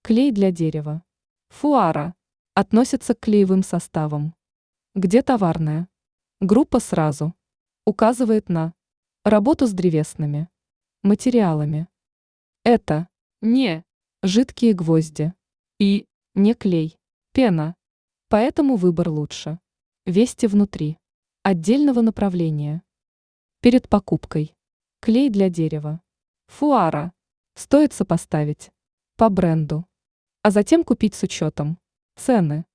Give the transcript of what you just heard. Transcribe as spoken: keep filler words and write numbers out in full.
Клей для дерева. Фуара. Относится к клеевым составам. Где товарная? Группа сразу указывает на работу с древесными материалами. Это не жидкие гвозди и не клей, пена. Поэтому выбор лучше. Вести внутри отдельного направления. Перед покупкой. Клей для дерева. Фуара. Стоит сопоставить по бренду, а затем купить с учетом цены.